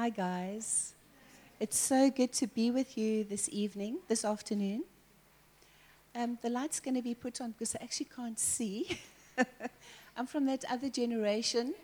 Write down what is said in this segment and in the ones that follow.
Hi, guys. It's so good to be with you this afternoon. The light's going to be put on because I actually can't see. I'm from that other generation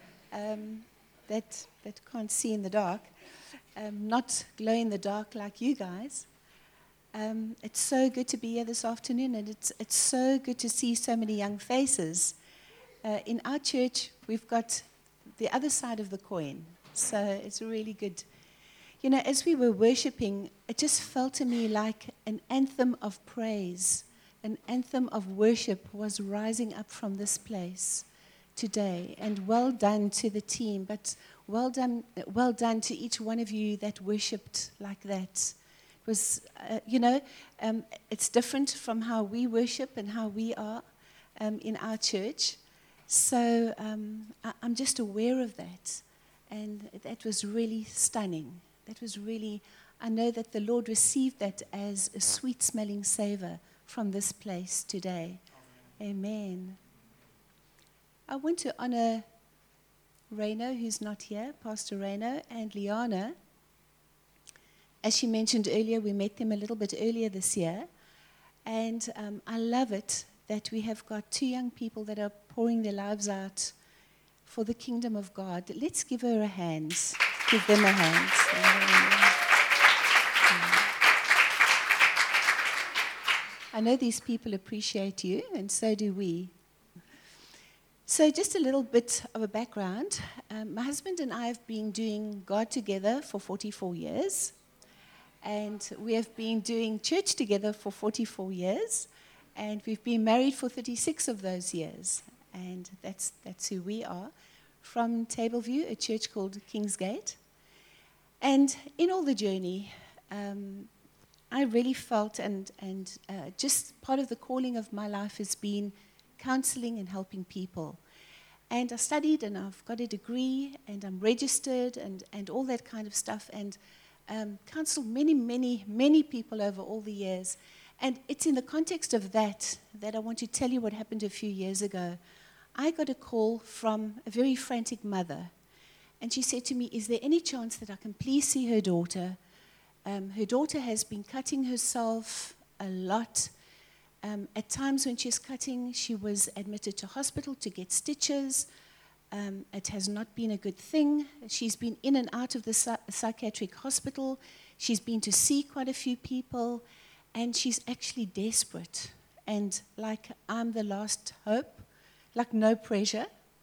that can't see in the dark, not glow in the dark like you guys. It's so good to be here this afternoon, and it's so good to see so many young faces. In our church, we've got the other side of the coin, so it's really good. You know, as we were worshiping, it just felt to me like an anthem of praise, an anthem of worship was rising up from this place today. And well done to the team, but well done to each one of you that worshipped like that. It was, it's different from how we worship and how we are in our church. So I'm just aware of that. And that was really stunning. I know that the Lord received that as a sweet-smelling savor from this place today. Amen. I want to honor Reno, who's not here, Pastor Reno, and Liana. As she mentioned earlier, we met them a little bit earlier this year. And I love it that we have got two young people that are pouring their lives out for the kingdom of God. Let's give her a hand. Give them a hand. I know these people appreciate you, and so do we. So just a little bit of a background. My husband and I have been doing God together for 44 years. And we have been doing church together for 44 years. And we've been married for 36 of those years. And that's who we are. From Tableview, a church called Kingsgate. And in all the journey, I really felt, and just part of the calling of my life has been counseling and helping people. And I studied, and I've got a degree, and I'm registered, and all that kind of stuff, and counseled many people over all the years. And it's in the context of that I want to tell you what happened a few years ago. I got a call from a very frantic mother. And she said to me, is there any chance that I can please see her daughter? Her daughter has been cutting herself a lot. At times when she's cutting, she was admitted to hospital to get stitches. It has not been a good thing. She's been in and out of the psychiatric hospital. She's been to see quite a few people. And she's actually desperate. And like I'm the last hope. Like no pressure.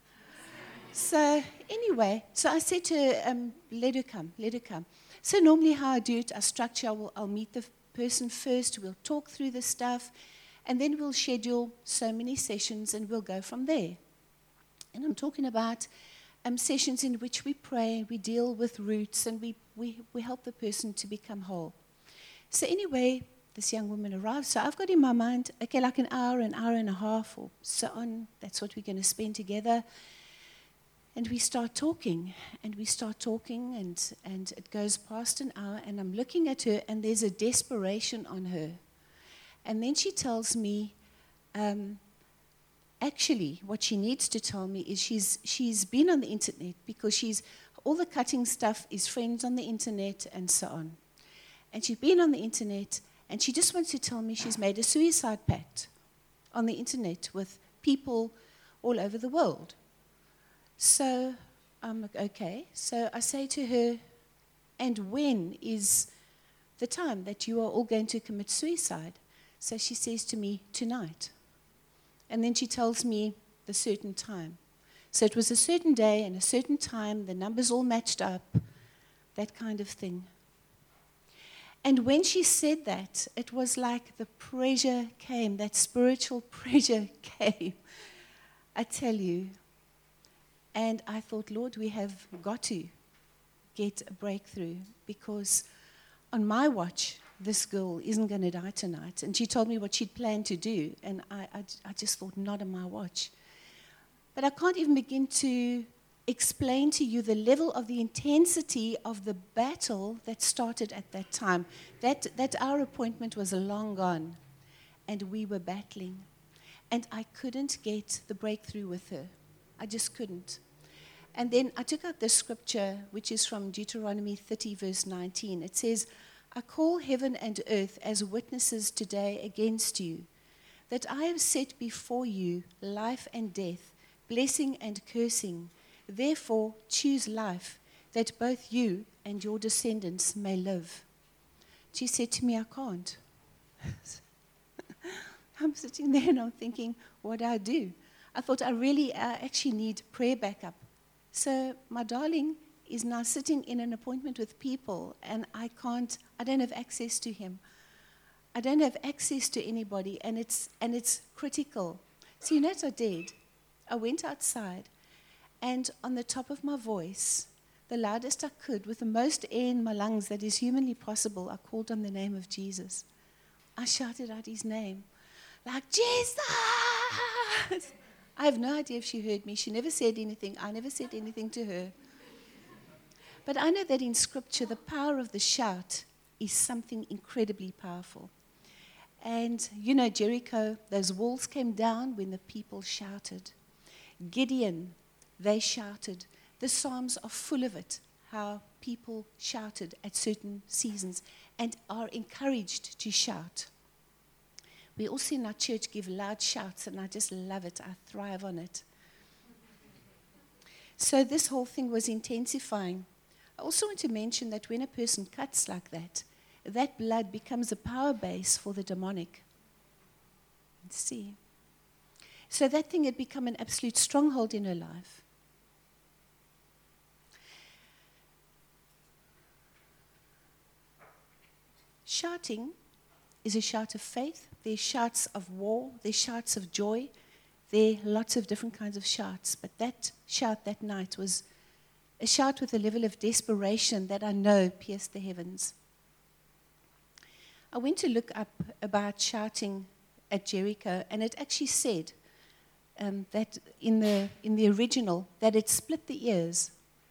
So anyway, I said to her, let her come. So normally how I do it, I structure, I'll meet the person first, we'll talk through the stuff, and then we'll schedule so many sessions and we'll go from there. And I'm talking about sessions in which we pray, we deal with roots, and we help the person to become whole. So anyway, this young woman arrived. So I've got in my mind, okay, like an hour and a half or so on. That's what we're going to spend together. And we start talking, and it goes past an hour, and I'm looking at her, and there's a desperation on her. And then she tells me, actually, what she needs to tell me is she's been on the internet because all the cutting stuff is friends on the internet and so on. And she's been on the internet, and she just wants to tell me she's made a suicide pact on the internet with people all over the world. So I'm like, okay. So I say to her, and when is the time that you are all going to commit suicide? So she says to me, tonight. And then she tells me the certain time. So it was a certain day and a certain time, the numbers all matched up, that kind of thing. And when she said that, it was like the pressure came, that spiritual pressure came. I tell you. And I thought, Lord, we have got to get a breakthrough because on my watch, this girl isn't going to die tonight. And she told me what she'd planned to do. And I just thought, not on my watch. But I can't even begin to explain to you the level of the intensity of the battle that started at that time. That our appointment was long gone, and we were battling. And I couldn't get the breakthrough with her. I just couldn't. And then I took out the scripture, which is from Deuteronomy 30, verse 19. It says, I call heaven and earth as witnesses today against you, that I have set before you life and death, blessing and cursing. Therefore, choose life, that both you and your descendants may live. She said to me, I can't. I'm sitting there and I'm thinking, what do I do? I thought I actually need prayer backup. So my darling is now sitting in an appointment with people, and I don't have access to him. I don't have access to anybody, and it's critical. So you know what I did? I went outside, and on the top of my voice, the loudest I could, with the most air in my lungs that is humanly possible, I called on the name of Jesus. I shouted out his name, like, Jesus! I have no idea if she heard me. She never said anything. I never said anything to her. But I know that in Scripture, the power of the shout is something incredibly powerful. And, you know, Jericho, those walls came down when the people shouted. Gideon, they shouted. The Psalms are full of it, how people shouted at certain seasons and are encouraged to shout. We also in our church give loud shouts, and I just love it. I thrive on it. So this whole thing was intensifying. I also want to mention that when a person cuts like that, that blood becomes a power base for the demonic. Let's see. So that thing had become an absolute stronghold in her life. Shouting is a shout of faith. There's shouts of war. There's shouts of joy. There are lots of different kinds of shouts. But that shout that night was a shout with a level of desperation that I know pierced the heavens. I went to look up about shouting at Jericho, and it actually said that in the original that it split the ears.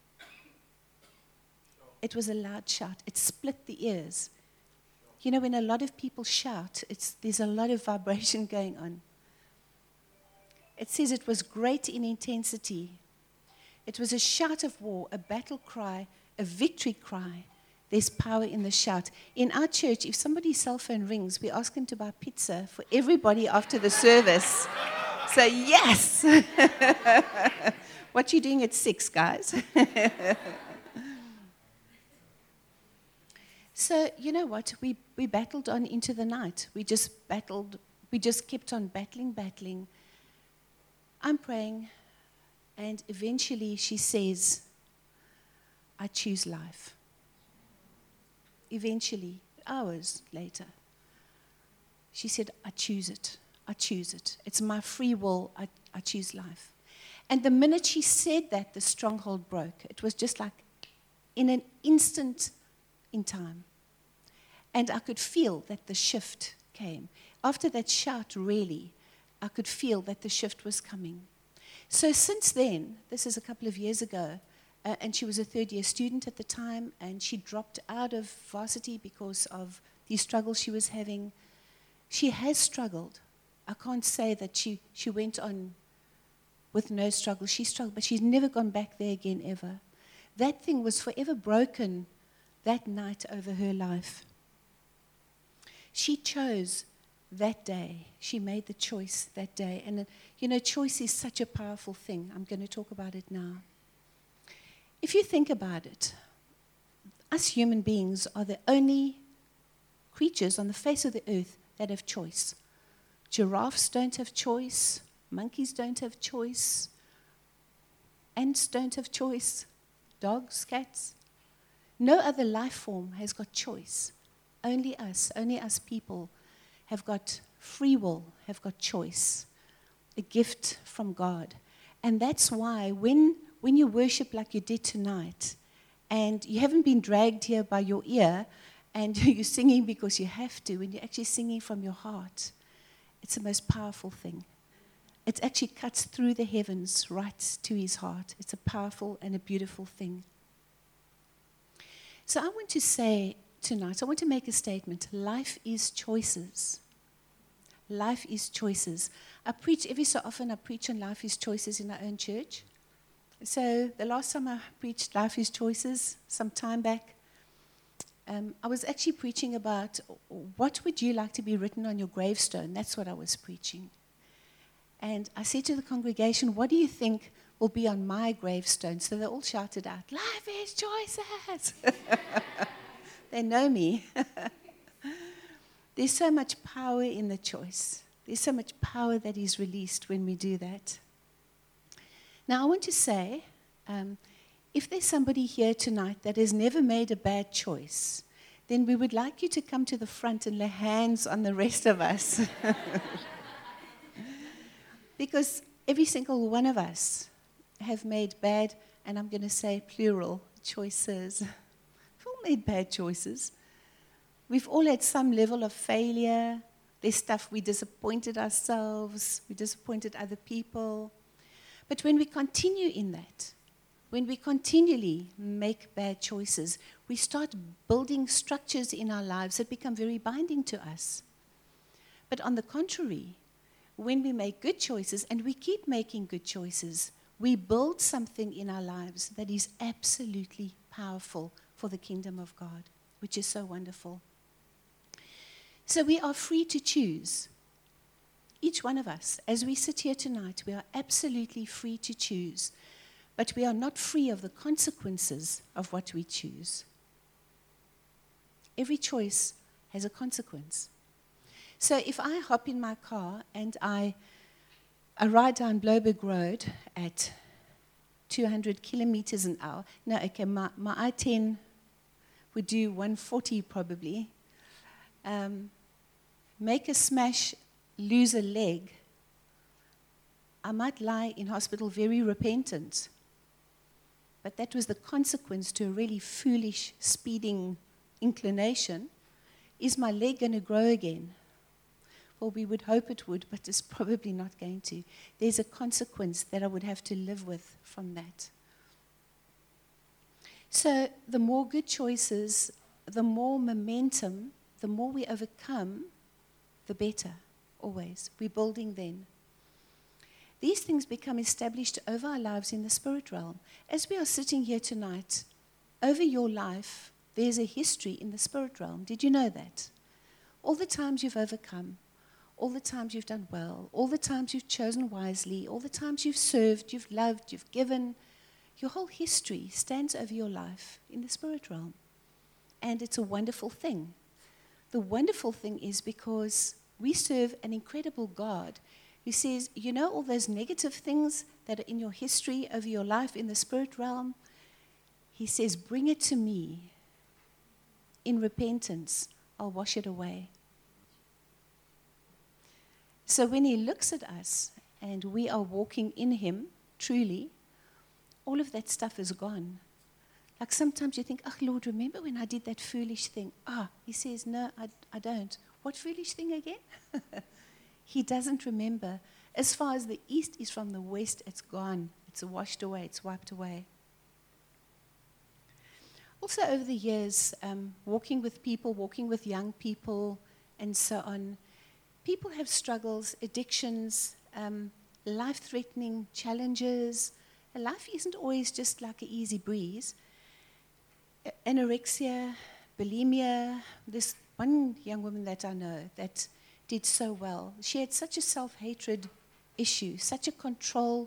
It was a loud shout. It split the ears. You know, when a lot of people shout, there's a lot of vibration going on. It says it was great in intensity. It was a shout of war, a battle cry, a victory cry. There's power in the shout. In our church, if somebody's cell phone rings, we ask them to buy pizza for everybody after the service. So, yes! What you doing at 6, guys? So, you know what? We battled on into the night. We just battled. We just kept on battling. I'm praying, and eventually she says, I choose life. Eventually, hours later, she said, I choose it. It's my free will. I choose life. And the minute she said that, the stronghold broke. It was just like in an instant in time. And I could feel that the shift came. After that shout, really, I could feel that the shift was coming. So since then, this is a couple of years ago, and she was a third-year student at the time, and she dropped out of varsity because of the struggles she was having. She has struggled. I can't say that she went on with no struggle. She struggled, but she's never gone back there again, ever. That thing was forever broken that night over her life. She chose that day. She made the choice that day. And, you know, choice is such a powerful thing. I'm going to talk about it now. If you think about it, us human beings are the only creatures on the face of the earth that have choice. Giraffes don't have choice. Monkeys don't have choice. Ants don't have choice. Dogs, cats. No other life form has got choice. Only us people have got free will, have got choice, a gift from God. And that's why when you worship like you did tonight, and you haven't been dragged here by your ear, and you're singing because you have to, and you're actually singing from your heart, it's the most powerful thing. It actually cuts through the heavens right to his heart. It's a powerful and a beautiful thing. So I want to say tonight, I want to make a statement. Life is choices. Life is choices. I preach every so often, I preach on life is choices in our own church. So the last time I preached Life is Choices, some time back, I was actually preaching about what would you like to be written on your gravestone. That's what I was preaching. And I said to the congregation, what do you think will be on my gravestone? So they all shouted out, Life is Choices. They know me. There's so much power in the choice. There's so much power that is released when we do that. Now, I want to say, if there's somebody here tonight that has never made a bad choice, then we would like you to come to the front and lay hands on the rest of us. Because every single one of us have made bad, and I'm going to say plural, choices. We've all made bad choices. We've all had some level of failure. There's stuff we disappointed ourselves, we disappointed other people. But when we continue in that, when we continually make bad choices, we start building structures in our lives that become very binding to us. But on the contrary, when we make good choices, and we keep making good choices, we build something in our lives that is absolutely powerful for the kingdom of God, which is so wonderful. So we are free to choose. Each one of us, as we sit here tonight, we are absolutely free to choose, but we are not free of the consequences of what we choose. Every choice has a consequence. So if I hop in my car and I ride down Bloberg Road at 200 kilometers an hour, no, okay, my I-10 would do 140 probably, make a smash, lose a leg, I might lie in hospital very repentant. But that was the consequence to a really foolish speeding inclination. Is my leg going to grow again? Well, we would hope it would, but it's probably not going to. There's a consequence that I would have to live with from that. So the more good choices, the more momentum, the more we overcome, the better, always. We're building then. These things become established over our lives in the spirit realm. As we are sitting here tonight, over your life, there's a history in the spirit realm. Did you know that? All the times you've overcome, all the times you've done well, all the times you've chosen wisely, all the times you've served, you've loved, you've given, your whole history stands over your life in the spirit realm. And it's a wonderful thing. The wonderful thing is because we serve an incredible God who says, you know all those negative things that are in your history over your life in the spirit realm? He says, bring it to me. In repentance, I'll wash it away. So when he looks at us and we are walking in him, truly, all of that stuff is gone. Like sometimes you think, oh, Lord, remember when I did that foolish thing? He says, no, I don't. What foolish thing again? He doesn't remember. As far as the east is from the west, it's gone. It's washed away. It's wiped away. Also over the years, walking with people, walking with young people, and so on, people have struggles, addictions, life-threatening challenges. Life isn't always just like an easy breeze. Anorexia, bulimia. This one young woman that I know that did so well. She had such a self-hatred issue, such a control.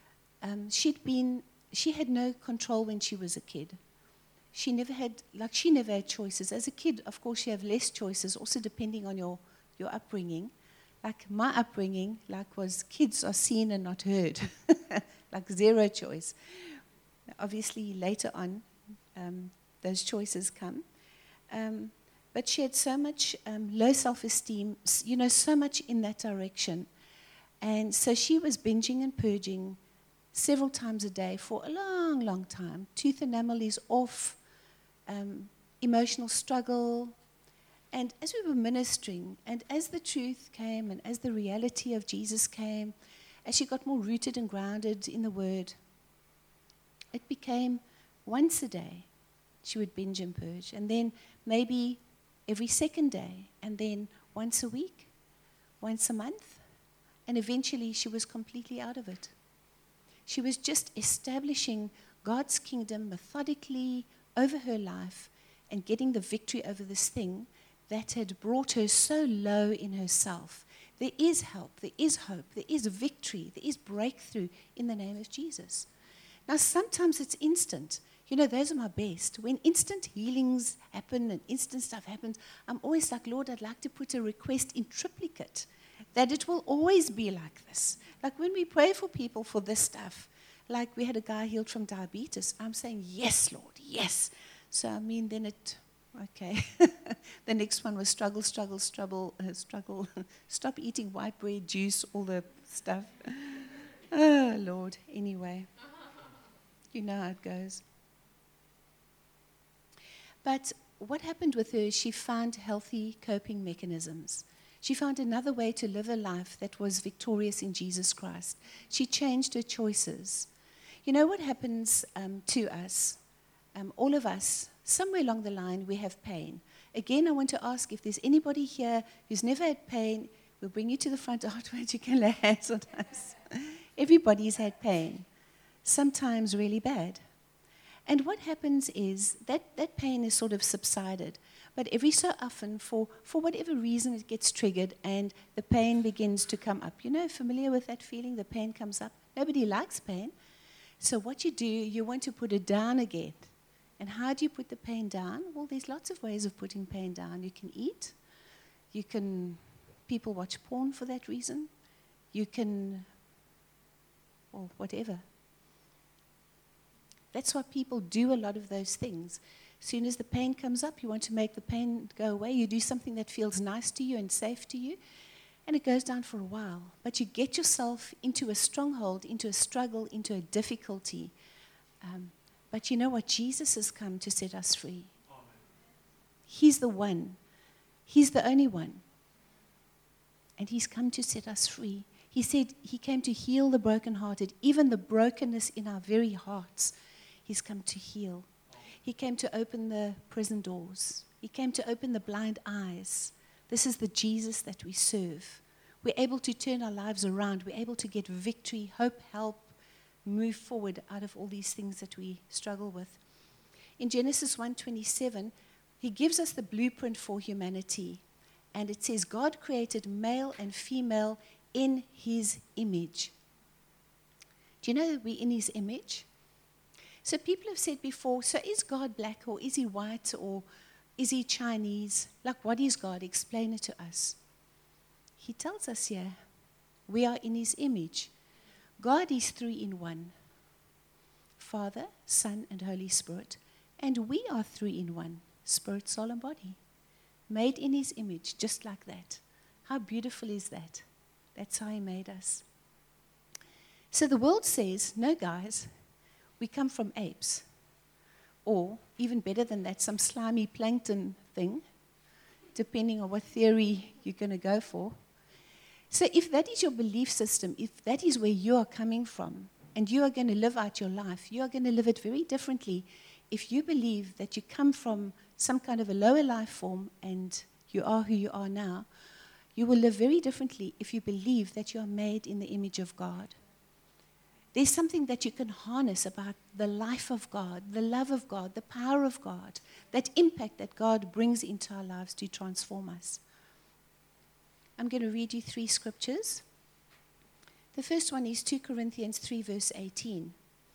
She had no control when she was a kid. She never had choices. As a kid, of course, you have less choices, also depending on your upbringing. Like my upbringing, was kids are seen and not heard, like zero choice. Obviously, later on, those choices come. But she had so much low self-esteem, so much in that direction. And so she was binging and purging several times a day for a long, long time. Tooth enamel is off, emotional struggle. And as we were ministering, and as the truth came, and as the reality of Jesus came, as she got more rooted and grounded in the Word, it became once a day she would binge and purge. And then maybe every second day, and then once a week, once a month, and eventually she was completely out of it. She was just establishing God's kingdom methodically over her life and getting the victory over this thing that had brought her so low in herself. There is help, there is hope, there is victory, there is breakthrough in the name of Jesus. Now, sometimes it's instant. You know, those are my best. When instant healings happen and instant stuff happens, I'm always like, Lord, I'd like to put a request in triplicate, that it will always be like this. Like when we pray for people for this stuff, like we had a guy healed from diabetes, I'm saying, yes, Lord, yes. So, I mean, then okay. The next one was struggle. Stop eating white bread, juice, all the stuff. Oh, Lord. Anyway, you know how it goes. But what happened with her, she found healthy coping mechanisms. She found another way to live a life that was victorious in Jesus Christ. She changed her choices. You know what happens to us? All of us, somewhere along the line, we have pain. Again, I want to ask if there's anybody here who's never had pain. We'll bring you to the front afterwards. You can lay hands on us. Everybody's had pain, sometimes really bad. And what happens is that pain is sort of subsided. But every so often, for whatever reason, it gets triggered and the pain begins to come up. You know, familiar with that feeling? The pain comes up. Nobody likes pain. So what you do, you want to put it down again. And how do you put the pain down? Well, there's lots of ways of putting pain down. You can eat. People watch porn for that reason. You can, well, whatever. That's why people do a lot of those things. As soon as the pain comes up, you want to make the pain go away. You do something that feels nice to you and safe to you, and it goes down for a while. But you get yourself into a stronghold, into a struggle, into a difficulty. But you know what? Jesus has come to set us free. Amen. He's the one. He's the only one. And he's come to set us free. He said he came to heal the brokenhearted, even the brokenness in our very hearts. He's come to heal. He came to open the prison doors. He came to open the blind eyes. This is the Jesus that we serve. We're able to turn our lives around. We're able to get victory, hope, help, move forward out of all these things that we struggle with. In Genesis 1:27, he gives us the blueprint for humanity. And it says, God created male and female in his image. Do you know that we're in his image? So people have said before, so is God black or is he white or is he Chinese? Like, what is God? Explain it to us. He tells us here, we are in his image. God is 3 in 1. Father, Son, and Holy Spirit. And we are 3 in 1. Spirit, soul, and body. Made in his image, just like that. How beautiful is that? That's how he made us. So the world says, no, guys, we come from apes. Or, even better than that, some slimy plankton thing, depending on what theory you're going to go for. So if that is your belief system, if that is where you are coming from, and you are going to live out your life, you are going to live it very differently. If you believe that you come from some kind of a lower life form and you are who you are now, you will live very differently if you believe that you are made in the image of God. There's something that you can harness about the life of God, the love of God, the power of God, that impact that God brings into our lives to transform us. I'm going to read you 3 scriptures. The first one is 2 Corinthians 3, verse 18.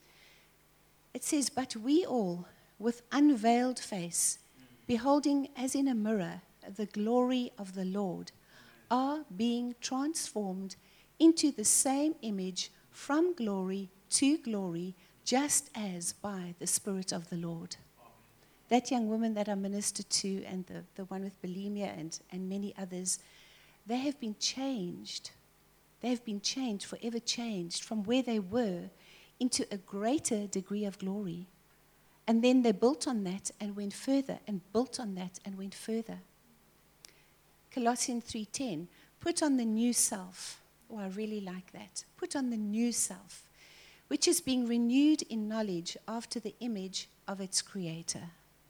It says, but we all, with unveiled face, beholding as in a mirror the glory of the Lord, are being transformed into the same image from glory to glory, just as by the Spirit of the Lord. That young woman that I ministered to, and the one with bulimia and many others, they have been changed. They have been changed, forever changed, from where they were into a greater degree of glory. And then they built on that and went further, and built on that and went further. Colossians 3:10, put on the new self. Oh, I really like that. Put on the new self, which is being renewed in knowledge after the image of its creator.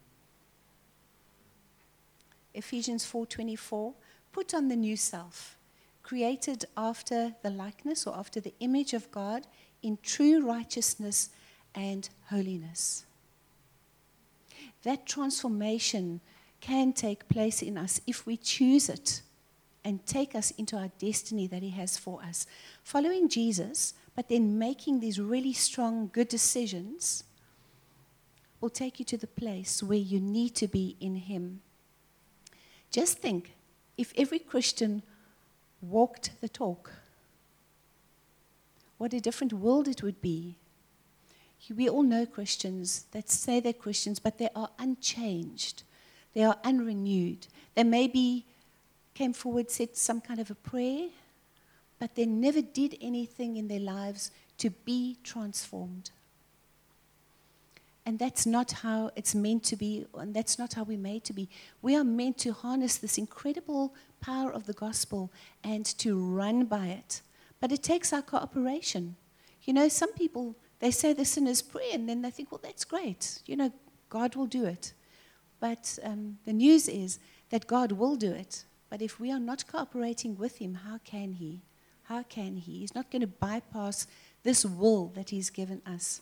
Ephesians 4:24, put on the new self, created after the likeness or after the image of God in true righteousness and holiness. That transformation can take place in us if we choose it and take us into our destiny that He has for us. Following Jesus, but then making these really strong, good decisions will take you to the place where you need to be in Him. Just think, if every Christian walked the talk, what a different world it would be. We all know Christians that say they're Christians, but they are unchanged. They are unrenewed. They maybe came forward, said some kind of a prayer, but they never did anything in their lives to be transformed. And that's not how it's meant to be, and that's not how we're made to be. We are meant to harness this incredible power of the gospel and to run by it. But it takes our cooperation. You know, some people, they say the sinner's prayer, and then they think, well, that's great. You know, God will do it. But the news is that God will do it. But if we are not cooperating with Him, how can He? How can He? He's not going to bypass this will that He's given us.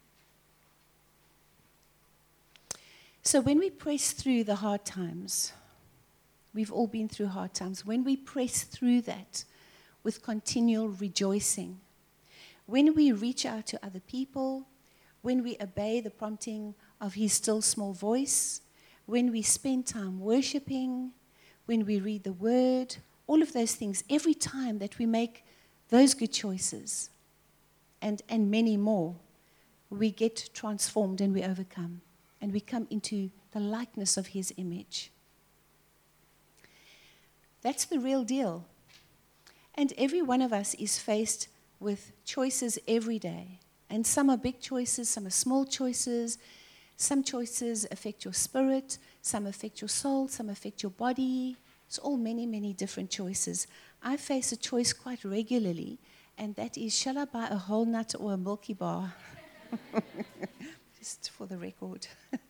So when we press through the hard times, we've all been through hard times, when we press through that with continual rejoicing, when we reach out to other people, when we obey the prompting of His still small voice, when we spend time worshiping, when we read the Word, all of those things, every time that we make those good choices and many more, we get transformed and we overcome. And we come into the likeness of His image. That's the real deal. And every one of us is faced with choices every day. And some are big choices, some are small choices. Some choices affect your spirit, some affect your soul, some affect your body. It's all many, many different choices. I face a choice quite regularly, and that is, shall I buy a whole nut or a Milky Bar? Just for the record.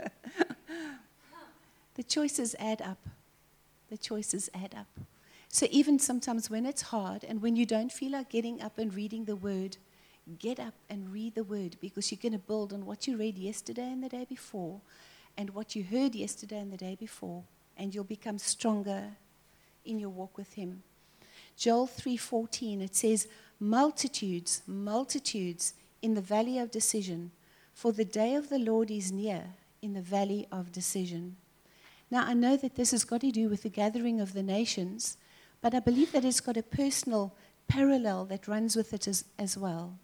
The choices add up. The choices add up. So even sometimes when it's hard and when you don't feel like getting up and reading the Word, get up and read the Word, because you're going to build on what you read yesterday and the day before and what you heard yesterday and the day before, and you'll become stronger in your walk with Him. Joel 3:14, it says, multitudes, multitudes in the valley of decision, for the day of the Lord is near in the valley of decision. Now, I know that this has got to do with the gathering of the nations, but I believe that it's got a personal parallel that runs with it as well.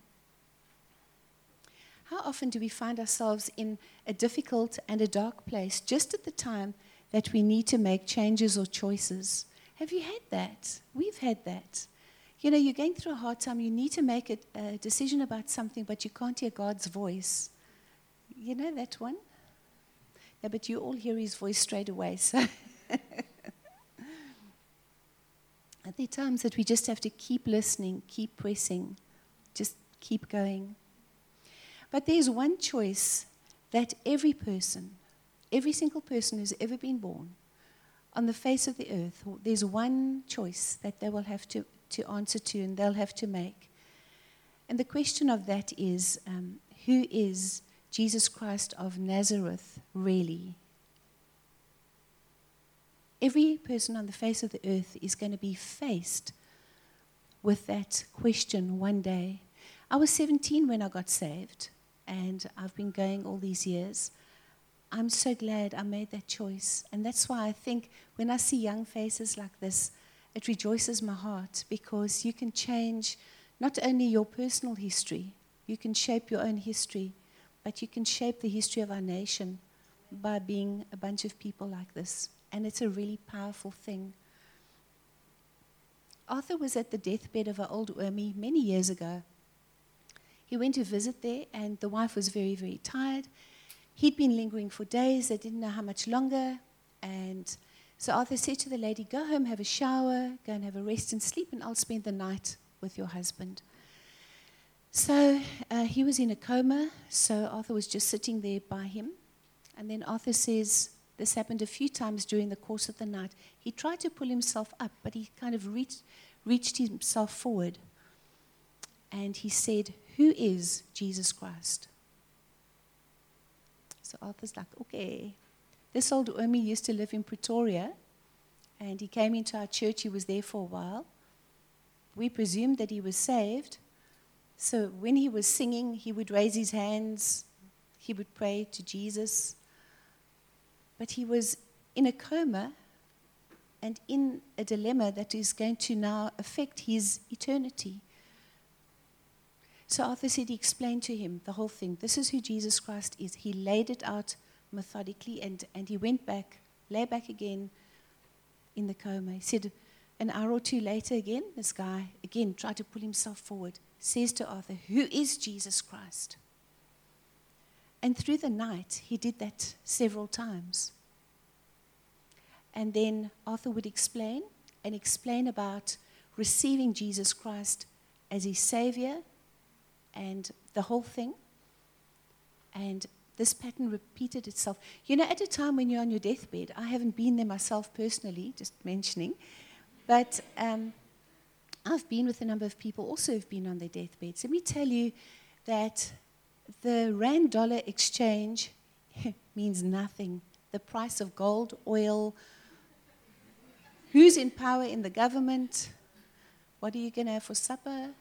How often do we find ourselves in a difficult and a dark place just at the time that we need to make changes or choices? Have you had that? We've had that. You know, you're going through a hard time, you need to make a decision about something, but you can't hear God's voice. You know that one? Yeah, but you all hear His voice straight away. So at the times that we just have to keep listening, keep pressing, just keep going. But there's one choice that every person, every single person who's ever been born on the face of the earth, there's one choice that they will have to answer to and they'll have to make. And the question of that is, who is Jesus Christ of Nazareth really? Every person on the face of the earth is going to be faced with that question one day. I was 17 when I got saved, and I've been going all these years. I'm so glad I made that choice. And that's why I think when I see young faces like this, it rejoices my heart, because you can change not only your personal history, you can shape your own history, but you can shape the history of our nation by being a bunch of people like this. And it's a really powerful thing. Arthur was at the deathbed of our old Urmi many years ago. He went to visit there, and the wife was very, very tired. He'd been lingering for days. They didn't know how much longer. And so Arthur said to the lady, go home, have a shower, go and have a rest and sleep, and I'll spend the night with your husband. So he was in a coma, so Arthur was just sitting there by him. And then Arthur says, this happened a few times during the course of the night. He tried to pull himself up, but he kind of reached himself forward. And he said, who is Jesus Christ? So Arthur's like, okay. This old Omi used to live in Pretoria, and he came into our church. He was there for a while. We presumed that he was saved. So when he was singing, he would raise his hands. He would pray to Jesus. But he was in a coma and in a dilemma that is going to now affect his eternity. So Arthur said he explained to him the whole thing. This is who Jesus Christ is. He laid it out methodically, and he went back, lay back again in the coma. He said an hour or two later again, this guy again tried to pull himself forward, says to Arthur, who is Jesus Christ? And through the night, he did that several times. And then Arthur would explain about receiving Jesus Christ as his Savior and the whole thing. And this pattern repeated itself. You know, at a time when you're on your deathbed, I haven't been there myself personally, just mentioning, but I've been with a number of people also who've been on their deathbeds. Let me tell you that the rand-dollar exchange means nothing. The price of gold, oil, who's in power in the government, what are you going to have for supper?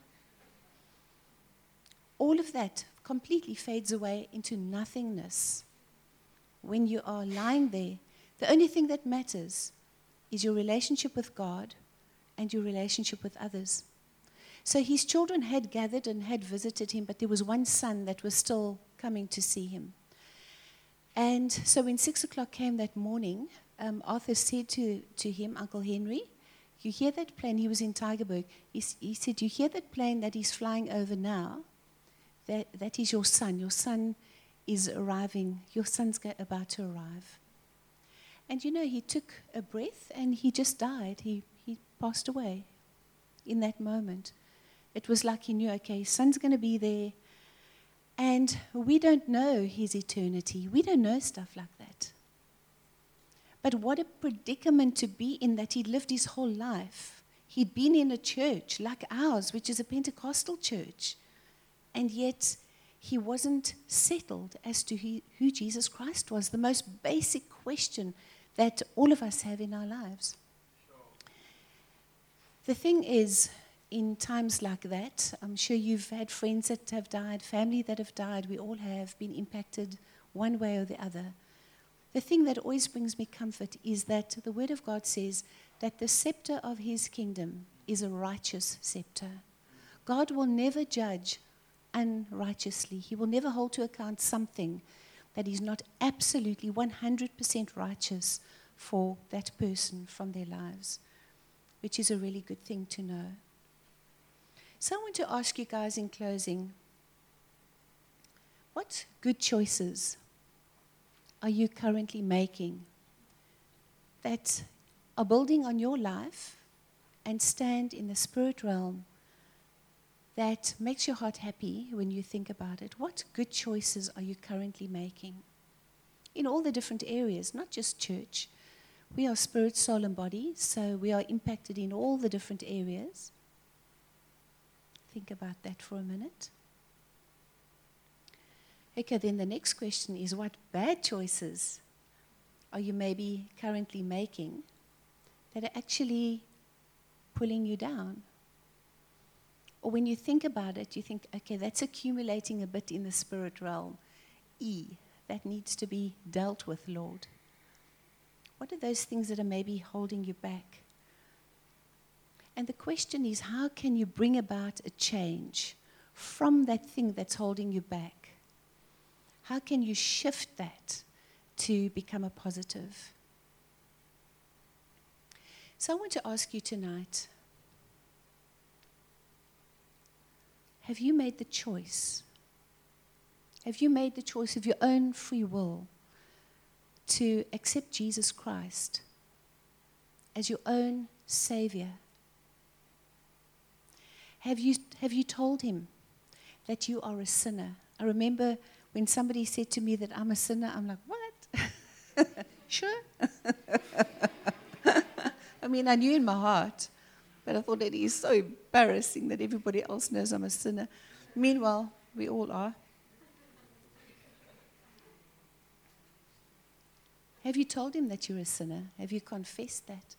All of that completely fades away into nothingness. When you are lying there, the only thing that matters is your relationship with God and your relationship with others. So his children had gathered and had visited him, but there was one son that was still coming to see him. And so when 6 o'clock came that morning, Arthur said to him, Uncle Henry, you hear that plane? He was in Tygerberg. He said, you hear that plane that is flying over now? That is your son. Your son is arriving. Your son's about to arrive. And you know, he took a breath and he just died. He passed away in that moment. It was like he knew, okay, his son's going to be there. And we don't know his eternity. We don't know stuff like that. But what a predicament to be in, that he lived his whole life. He'd been in a church like ours, which is a Pentecostal church. And yet he wasn't settled as to who Jesus Christ was, the most basic question that all of us have in our lives. The thing is, in times like that, I'm sure you've had friends that have died, family that have died. We all have been impacted one way or the other. The thing that always brings me comfort is that the Word of God says that the scepter of his kingdom is a righteous scepter. God will never judge unrighteously. He will never hold to account something that is not absolutely 100% righteous for that person from their lives, which is a really good thing to know. So I want to ask you guys in closing, what good choices are you currently making that are building on your life and stand in the spirit realm that makes your heart happy when you think about it? What good choices are you currently making in all the different areas, not just church? We are spirit, soul, and body, so we are impacted in all the different areas. Think about that for a minute. Okay, then the next question is, what bad choices are you maybe currently making that are actually pulling you down? Or when you think about it, you think, okay, that's accumulating a bit in the spirit realm. That needs to be dealt with, Lord. What are those things that are maybe holding you back? And the question is, how can you bring about a change from that thing that's holding you back? How can you shift that to become a positive? So I want to ask you tonight, have you made the choice? Have you made the choice of your own free will to accept Jesus Christ as your own Savior? Have you told him that you are a sinner? I remember when somebody said to me that I'm a sinner, I'm like, what? Sure? I mean, I knew in my heart, but I thought it is so embarrassing that everybody else knows I'm a sinner. Meanwhile, we all are. Have you told him that you're a sinner? Have you confessed that?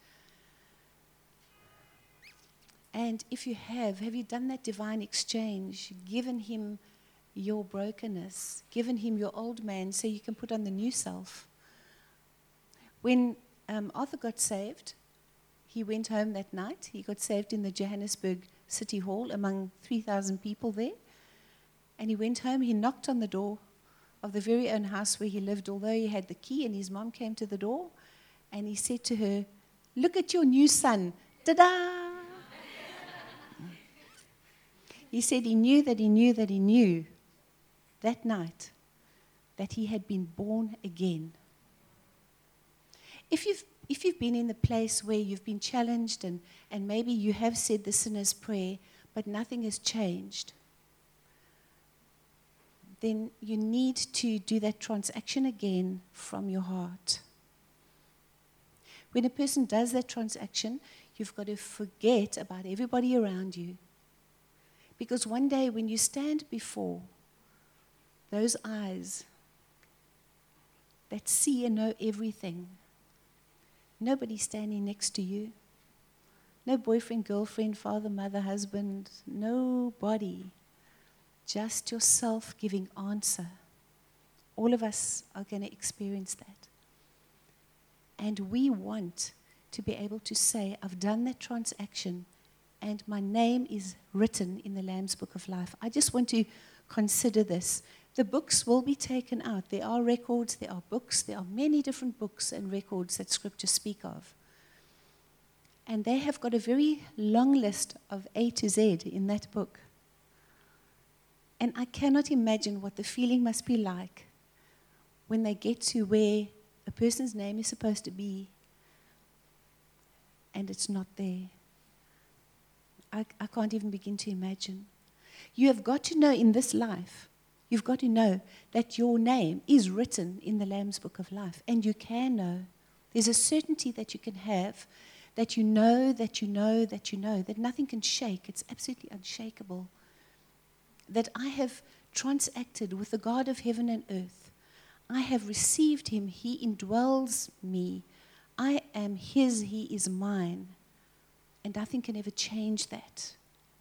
And if you have you done that divine exchange, given him your brokenness, given him your old man so you can put on the new self? When Arthur got saved, he went home that night. He got saved in the Johannesburg City Hall among 3,000 people there. And he went home, he knocked on the door of the very own house where he lived, although he had the key, and his mom came to the door, and he said to her, "Look at your new son. Ta-da!" He said he knew that he knew that he knew that night that he had been born again. If you've been in the place where you've been challenged and maybe you have said the sinner's prayer, but nothing has changed, then you need to do that transaction again from your heart. When a person does that transaction, you've got to forget about everybody around you. Because one day when you stand before those eyes that see and know everything, nobody's standing next to you. No boyfriend, girlfriend, father, mother, husband, nobody. Just yourself giving answer. All of us are going to experience that. And we want to be able to say, I've done that transaction and my name is written in the Lamb's Book of Life. I just want to consider this. The books will be taken out. There are records, there are books, there are many different books and records that Scripture speak of. And they have got a very long list of A to Z in that book. And I cannot imagine what the feeling must be like when they get to where a person's name is supposed to be and it's not there. I can't even begin to imagine. You have got to know in this life, you've got to know that your name is written in the Lamb's Book of Life. And you can know. There's a certainty that you can have, that you know, that you know, that you know, that nothing can shake. It's absolutely unshakable. That I have transacted with the God of heaven and earth. I have received him. He indwells me. I am his. He is mine. And nothing can ever change that.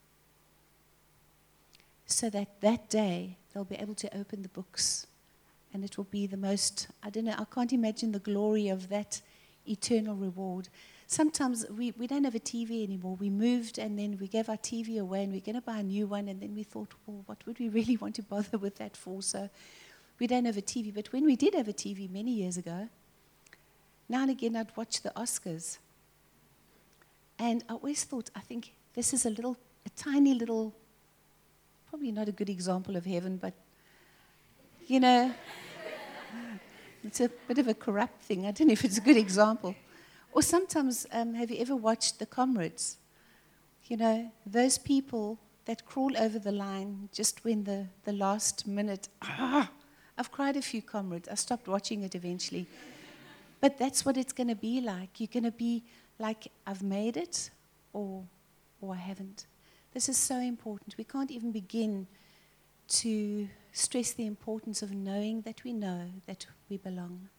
So that day, they'll be able to open the books. And it will be the most, I don't know, I can't imagine the glory of that eternal reward. Sometimes we don't have a TV anymore. We moved and then we gave our TV away and we're going to buy a new one. And then we thought, well, what would we really want to bother with that for? So we don't have a TV. But when we did have a TV many years ago, now and again I'd watch the Oscars. And I always thought, I think this is a tiny little, probably not a good example of heaven, but, you know, it's a bit of a corrupt thing. I don't know if it's a good example. Or sometimes, have you ever watched The Comrades? You know, those people that crawl over the line just when the last minute, I've cried a few Comrades. I stopped watching it eventually. But that's what it's going to be like. You're going to be like, I've made it, or I haven't. This is so important. We can't even begin to stress the importance of knowing that we know that we belong.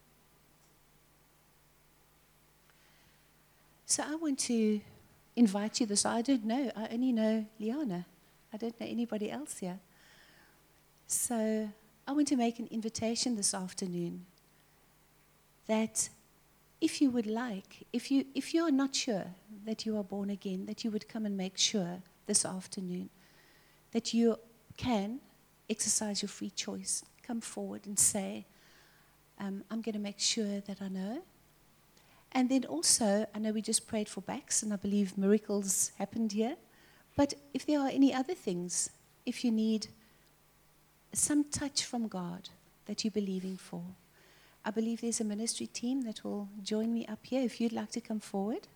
So I want to invite you this. I don't know. I only know Liana. I don't know anybody else here. So I want to make an invitation this afternoon that if you would like, if you are not sure that you are born again, that you would come and make sure this afternoon that you can exercise your free choice. Come forward and say, I'm going to make sure that I know. And then also, I know we just prayed for backs, and I believe miracles happened here. But if there are any other things, if you need some touch from God that you're believing for, I believe there's a ministry team that will join me up here if you'd like to come forward.